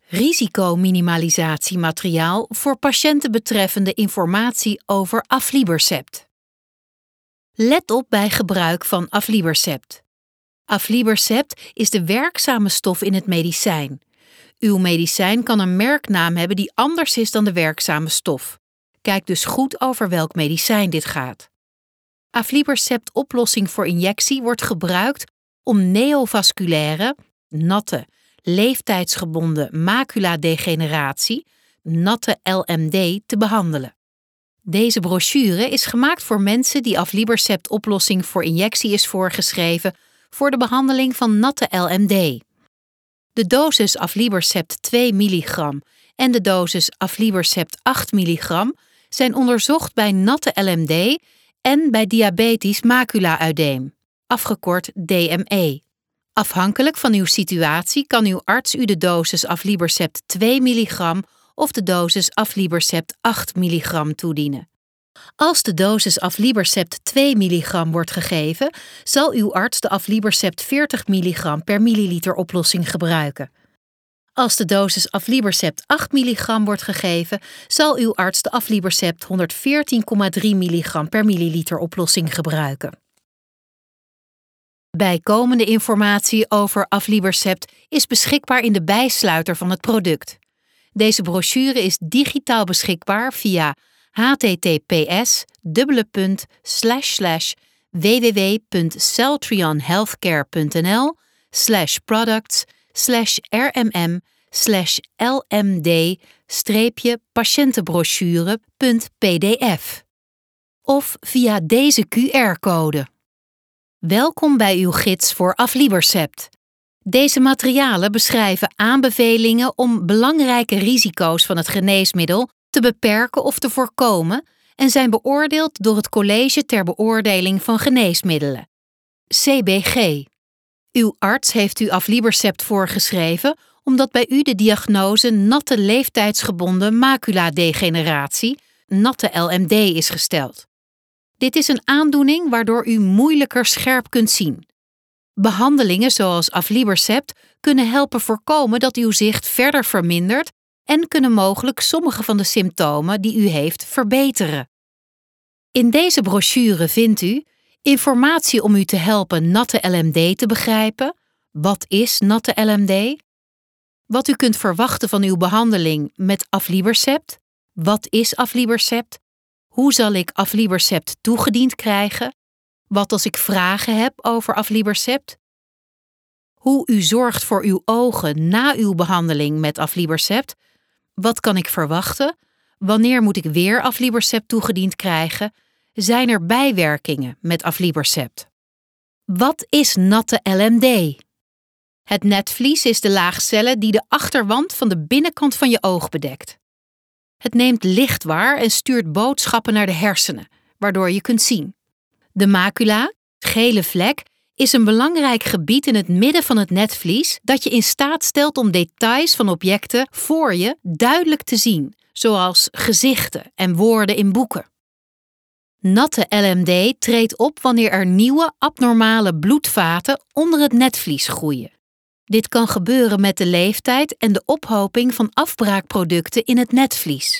Risicominimalisatiemateriaal voor patiënten betreffende informatie over aflibercept. Let op bij gebruik van aflibercept. Aflibercept is de werkzame stof in het medicijn. Uw medicijn kan een merknaam hebben die anders is dan de werkzame stof. Kijk dus goed over welk medicijn dit gaat. Aflibercept oplossing voor injectie wordt gebruikt om neovasculaire, natte, leeftijdsgebonden maculadegeneratie, natte LMD, te behandelen. Deze brochure is gemaakt voor mensen die aflibercept oplossing voor injectie is voorgeschreven voor de behandeling van natte LMD. De dosis aflibercept 2 milligram en de dosis aflibercept 8 milligram zijn onderzocht bij natte LMD en bij diabetisch macula-udeem, afgekort DME. Afhankelijk van uw situatie kan uw arts u de dosis aflibercept 2 milligram of de dosis aflibercept 8 milligram toedienen. Als de dosis aflibercept 2 milligram wordt gegeven, zal uw arts de aflibercept 40 milligram per milliliter oplossing gebruiken. Als de dosis aflibercept 8 milligram wordt gegeven, zal uw arts de aflibercept 114,3 milligram per milliliter oplossing gebruiken. Bijkomende informatie over aflibercept is beschikbaar in de bijsluiter van het product. Deze brochure is digitaal beschikbaar via https://www.celltrionhealthcare.nl/products/rmm/patiëntenbrochure.pdf of via deze QR-code. Welkom bij uw gids voor aflibercept. Deze materialen beschrijven aanbevelingen om belangrijke risico's van het geneesmiddel te beperken of te voorkomen en zijn beoordeeld door het College ter Beoordeling van Geneesmiddelen, CBG. Uw arts heeft u aflibercept voorgeschreven omdat bij u de diagnose natte leeftijdsgebonden maculadegeneratie, natte LMD, is gesteld. Dit is een aandoening waardoor u moeilijker scherp kunt zien. Behandelingen zoals aflibercept kunnen helpen voorkomen dat uw zicht verder vermindert en kunnen mogelijk sommige van de symptomen die u heeft verbeteren. In deze brochure vindt u informatie om u te helpen natte LMD te begrijpen. Wat is natte LMD? Wat u kunt verwachten van uw behandeling met aflibercept. Wat is aflibercept? Hoe zal ik aflibercept toegediend krijgen? Wat als ik vragen heb over aflibercept? Hoe u zorgt voor uw ogen na uw behandeling met aflibercept? Wat kan ik verwachten? Wanneer moet ik weer aflibercept toegediend krijgen? Zijn er bijwerkingen met aflibercept? Wat is natte LMD? Het netvlies is de laag cellen die de achterwand van de binnenkant van je oog bedekt. Het neemt licht waar en stuurt boodschappen naar de hersenen, waardoor je kunt zien. De macula, gele vlek, is een belangrijk gebied in het midden van het netvlies dat je in staat stelt om details van objecten voor je duidelijk te zien, zoals gezichten en woorden in boeken. Natte LMD treedt op wanneer er nieuwe abnormale bloedvaten onder het netvlies groeien. Dit kan gebeuren met de leeftijd en de ophoping van afbraakproducten in het netvlies.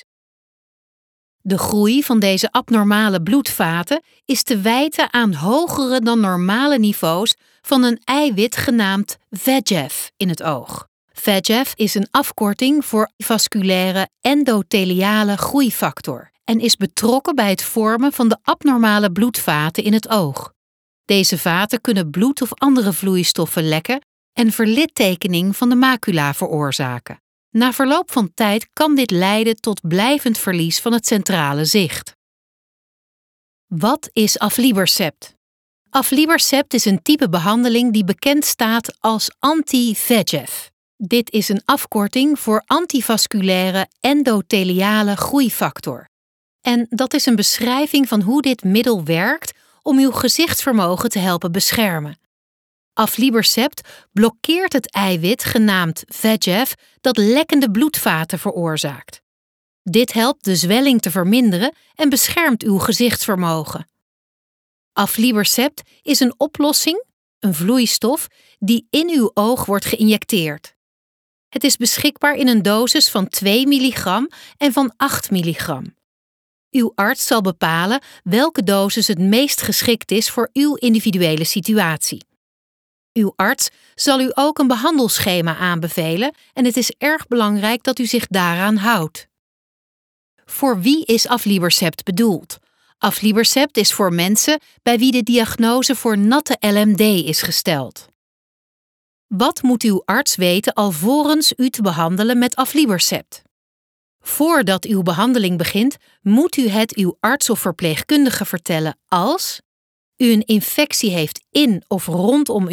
De groei van deze abnormale bloedvaten is te wijten aan hogere dan normale niveaus van een eiwit genaamd VEGF in het oog. VEGF is een afkorting voor vasculaire endotheliale groeifactor en is betrokken bij het vormen van de abnormale bloedvaten in het oog. Deze vaten kunnen bloed of andere vloeistoffen lekken en verlittekening van de macula veroorzaken. Na verloop van tijd kan dit leiden tot blijvend verlies van het centrale zicht. Wat is aflibercept? Aflibercept is een type behandeling die bekend staat als anti-VEGF. Dit is een afkorting voor antivasculaire endotheliale groeifactor. En dat is een beschrijving van hoe dit middel werkt om uw gezichtsvermogen te helpen beschermen. Aflibercept blokkeert het eiwit genaamd VEGF dat lekkende bloedvaten veroorzaakt. Dit helpt de zwelling te verminderen en beschermt uw gezichtsvermogen. Aflibercept is een oplossing, een vloeistof, die in uw oog wordt geïnjecteerd. Het is beschikbaar in een dosis van 2 milligram en van 8 milligram. Uw arts zal bepalen welke dosis het meest geschikt is voor uw individuele situatie. Uw arts zal u ook een behandelschema aanbevelen en het is erg belangrijk dat u zich daaraan houdt. Voor wie is aflibercept bedoeld? Aflibercept is voor mensen bij wie de diagnose voor natte LMD is gesteld. Wat moet uw arts weten alvorens u te behandelen met aflibercept? Voordat uw behandeling begint, moet u het uw arts of verpleegkundige vertellen als u een infectie heeft in of rondom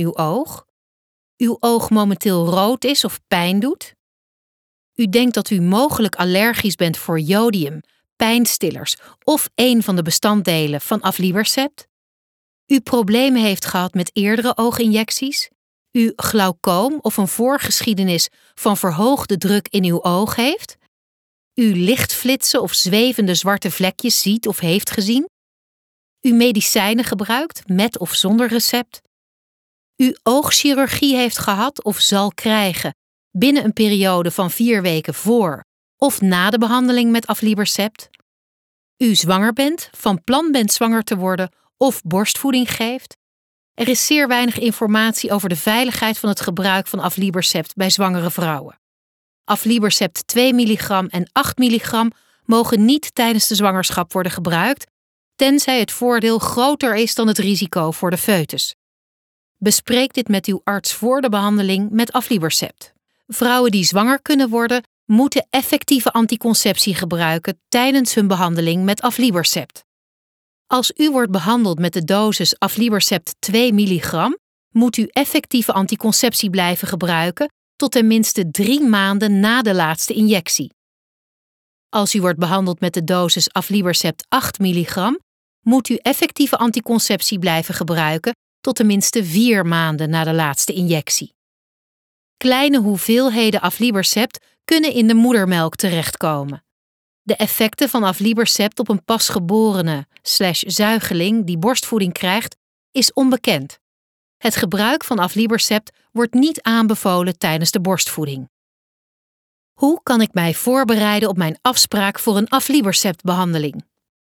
uw oog momenteel rood is of pijn doet, u denkt dat u mogelijk allergisch bent voor jodium, pijnstillers of een van de bestanddelen van aflibercept, u problemen heeft gehad met eerdere ooginjecties, u glaucoom of een voorgeschiedenis van verhoogde druk in uw oog heeft, u lichtflitsen of zwevende zwarte vlekjes ziet of heeft gezien, u medicijnen gebruikt met of zonder recept, u oogchirurgie heeft gehad of zal krijgen binnen een periode van 4 weken voor of na de behandeling met aflibercept, u zwanger bent, van plan bent zwanger te worden of borstvoeding geeft. Er is zeer weinig informatie over de veiligheid van het gebruik van aflibercept bij zwangere vrouwen. Aflibercept 2 milligram en 8 milligram mogen niet tijdens de zwangerschap worden gebruikt, tenzij het voordeel groter is dan het risico voor de foetus. Bespreek dit met uw arts voor de behandeling met aflibercept. Vrouwen die zwanger kunnen worden, moeten effectieve anticonceptie gebruiken tijdens hun behandeling met aflibercept. Als u wordt behandeld met de dosis aflibercept 2 milligram, moet u effectieve anticonceptie blijven gebruiken tot ten minste 3 maanden na de laatste injectie. Als u wordt behandeld met de dosis aflibercept 8 milligram, moet u effectieve anticonceptie blijven gebruiken tot ten minste 4 maanden na de laatste injectie. Kleine hoeveelheden aflibercept kunnen in de moedermelk terechtkomen. De effecten van aflibercept op een pasgeborene/zuigeling die borstvoeding krijgt, is onbekend. Het gebruik van aflibercept wordt niet aanbevolen tijdens de borstvoeding. Hoe kan ik mij voorbereiden op mijn afspraak voor een afliberceptbehandeling?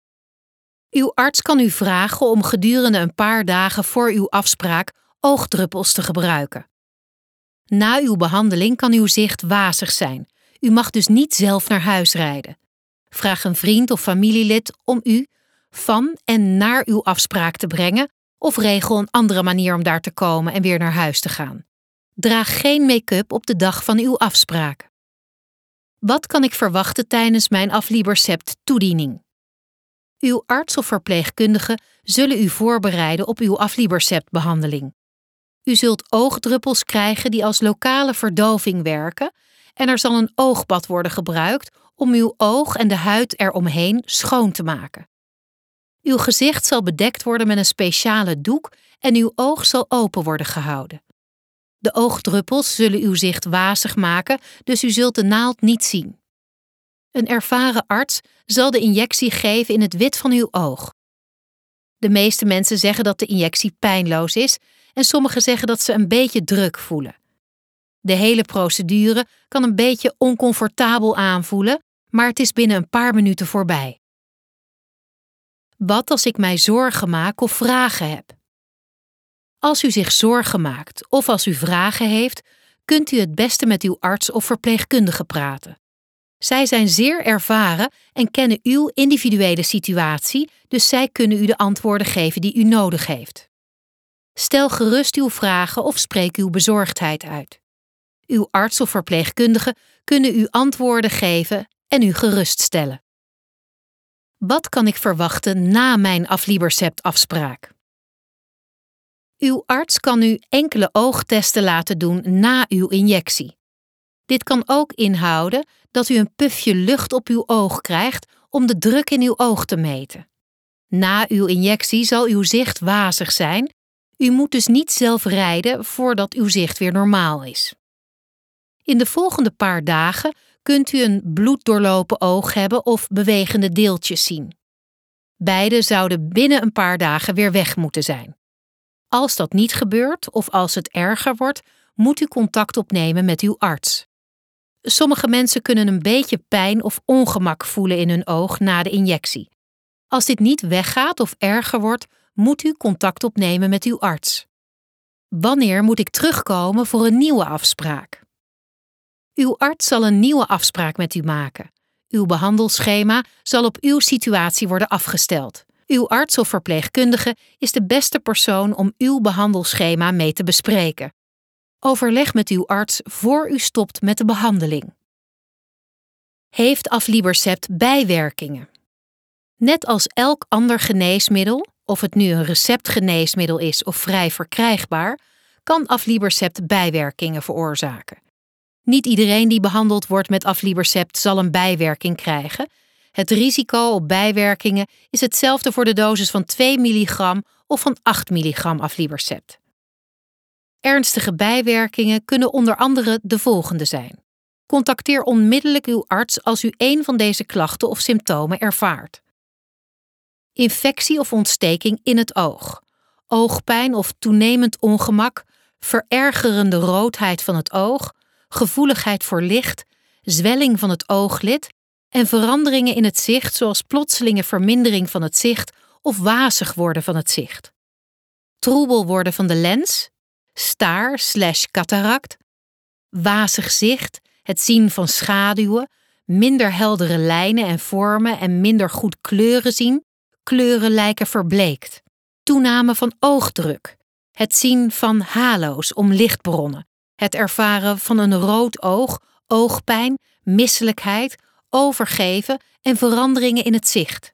Uw arts kan u vragen om gedurende een paar dagen voor uw afspraak oogdruppels te gebruiken. Na uw behandeling kan uw zicht wazig zijn. U mag dus niet zelf naar huis rijden. Vraag een vriend of familielid om u van en naar uw afspraak te brengen of regel een andere manier om daar te komen en weer naar huis te gaan. Draag geen make-up op de dag van uw afspraak. Wat kan ik verwachten tijdens mijn aflibercept-toediening? Uw arts of verpleegkundige zullen u voorbereiden op uw afliberceptbehandeling. U zult oogdruppels krijgen die als lokale verdoving werken en er zal een oogbad worden gebruikt om uw oog en de huid eromheen schoon te maken. Uw gezicht zal bedekt worden met een speciale doek en uw oog zal open worden gehouden. De oogdruppels zullen uw zicht wazig maken, dus u zult de naald niet zien. Een ervaren arts zal de injectie geven in het wit van uw oog. De meeste mensen zeggen dat de injectie pijnloos is en sommigen zeggen dat ze een beetje druk voelen. De hele procedure kan een beetje oncomfortabel aanvoelen, maar het is binnen een paar minuten voorbij. Wat als ik mij zorgen maak of vragen heb? Als u zich zorgen maakt of als u vragen heeft, kunt u het beste met uw arts of verpleegkundige praten. Zij zijn zeer ervaren en kennen uw individuele situatie, dus zij kunnen u de antwoorden geven die u nodig heeft. Stel gerust uw vragen of spreek uw bezorgdheid uit. Uw arts of verpleegkundige kunnen u antwoorden geven en u geruststellen. Wat kan ik verwachten na mijn afliberceptafspraak? Uw arts kan u enkele oogtesten laten doen na uw injectie. Dit kan ook inhouden dat u een pufje lucht op uw oog krijgt om de druk in uw oog te meten. Na uw injectie zal uw zicht wazig zijn. U moet dus niet zelf rijden voordat uw zicht weer normaal is. In de volgende paar dagen kunt u een bloeddoorlopen oog hebben of bewegende deeltjes zien. Beide zouden binnen een paar dagen weer weg moeten zijn. Als dat niet gebeurt of als het erger wordt, moet u contact opnemen met uw arts. Sommige mensen kunnen een beetje pijn of ongemak voelen in hun oog na de injectie. Als dit niet weggaat of erger wordt, moet u contact opnemen met uw arts. Wanneer moet ik terugkomen voor een nieuwe afspraak? Uw arts zal een nieuwe afspraak met u maken. Uw behandelschema zal op uw situatie worden afgesteld. Uw arts of verpleegkundige is de beste persoon om uw behandelschema mee te bespreken. Overleg met uw arts voor u stopt met de behandeling. Heeft Aflibercept bijwerkingen? Net als elk ander geneesmiddel, of het nu een receptgeneesmiddel is of vrij verkrijgbaar, kan Aflibercept bijwerkingen veroorzaken. Niet iedereen die behandeld wordt met Aflibercept zal een bijwerking krijgen. Het risico op bijwerkingen is hetzelfde voor de dosis van 2 milligram of van 8 milligram Aflibercept. Ernstige bijwerkingen kunnen onder andere de volgende zijn. Contacteer onmiddellijk uw arts als u een van deze klachten of symptomen ervaart. Infectie of ontsteking in het oog, oogpijn of toenemend ongemak, verergerende roodheid van het oog, gevoeligheid voor licht, zwelling van het ooglid en veranderingen in het zicht zoals plotselinge vermindering van het zicht of wazig worden van het zicht. Troebel worden van de lens, staar/cataract, wazig zicht, het zien van schaduwen, minder heldere lijnen en vormen en minder goed kleuren zien, kleuren lijken verbleekt. Toename van oogdruk, het zien van halo's om lichtbronnen, het ervaren van een rood oog, oogpijn, misselijkheid, overgeven en veranderingen in het zicht.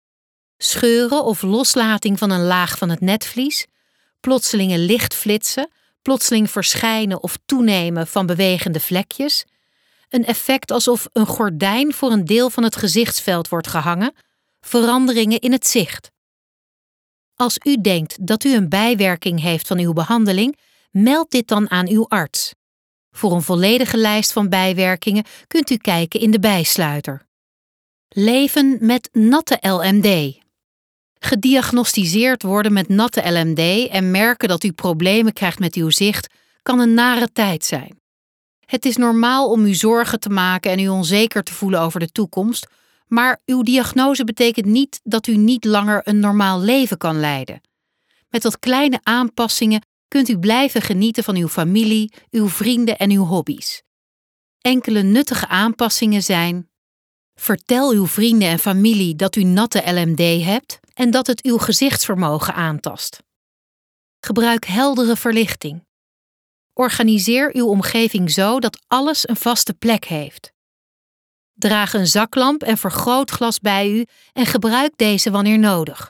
Scheuren of loslating van een laag van het netvlies, plotselinge lichtflitsen, plotseling verschijnen of toenemen van bewegende vlekjes, een effect alsof een gordijn voor een deel van het gezichtsveld wordt gehangen, veranderingen in het zicht. Als u denkt dat u een bijwerking heeft van uw behandeling, meld dit dan aan uw arts. Voor een volledige lijst van bijwerkingen kunt u kijken in de bijsluiter. Leven met natte LMD. Gediagnosticeerd worden met natte LMD en merken dat u problemen krijgt met uw zicht kan een nare tijd zijn. Het is normaal om u zorgen te maken en u onzeker te voelen over de toekomst, maar uw diagnose betekent niet dat u niet langer een normaal leven kan leiden. Met wat kleine aanpassingen kunt u blijven genieten van uw familie, uw vrienden en uw hobby's. Enkele nuttige aanpassingen zijn: vertel uw vrienden en familie dat u natte LMD hebt en dat het uw gezichtsvermogen aantast. Gebruik heldere verlichting. Organiseer uw omgeving zo dat alles een vaste plek heeft. Draag een zaklamp en vergrootglas bij u en gebruik deze wanneer nodig.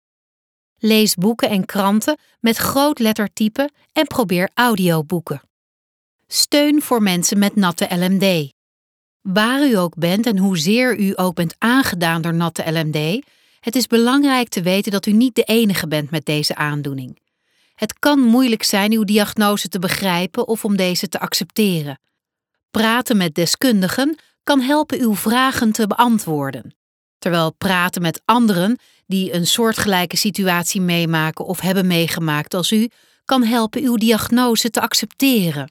Lees boeken en kranten met grootlettertype en probeer audioboeken. Steun voor mensen met natte LMD. Waar u ook bent en hoezeer u ook bent aangedaan door natte LMD, het is belangrijk te weten dat u niet de enige bent met deze aandoening. Het kan moeilijk zijn uw diagnose te begrijpen of om deze te accepteren. Praten met deskundigen kan helpen uw vragen te beantwoorden, terwijl praten met anderen die een soortgelijke situatie meemaken of hebben meegemaakt als u, kan helpen uw diagnose te accepteren.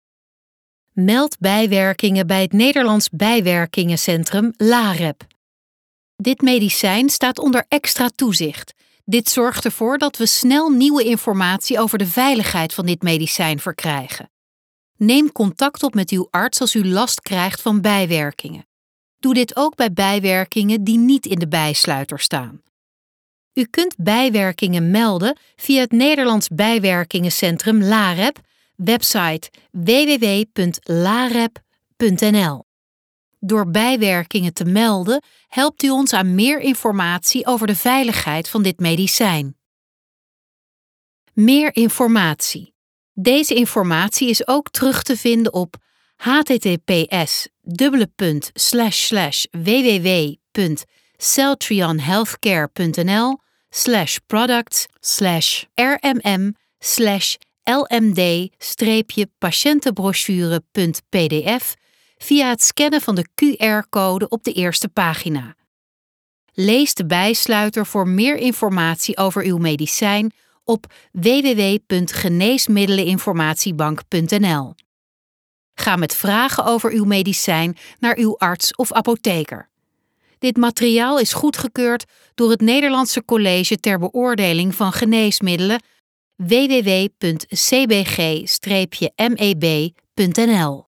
Meld bijwerkingen bij het Nederlands Bijwerkingencentrum LAREP. Dit medicijn staat onder extra toezicht. Dit zorgt ervoor dat we snel nieuwe informatie over de veiligheid van dit medicijn verkrijgen. Neem contact op met uw arts als u last krijgt van bijwerkingen. Doe dit ook bij bijwerkingen die niet in de bijsluiter staan. U kunt bijwerkingen melden via het Nederlands Bijwerkingencentrum LAREP, website www.larep.nl. Door bijwerkingen te melden helpt u ons aan meer informatie over de veiligheid van dit medicijn. Meer informatie. Deze informatie is ook terug te vinden op https://www.celltrionhealthcare.nl/products/rmm/lmd-patiëntenbrochure.pdf via het scannen van de QR-code op de eerste pagina. Lees de bijsluiter voor meer informatie over uw medicijn op www.geneesmiddeleninformatiebank.nl. Ga met vragen over uw medicijn naar uw arts of apotheker. Dit materiaal is goedgekeurd door het Nederlandse College ter Beoordeling van Geneesmiddelen www.cbg-meb.nl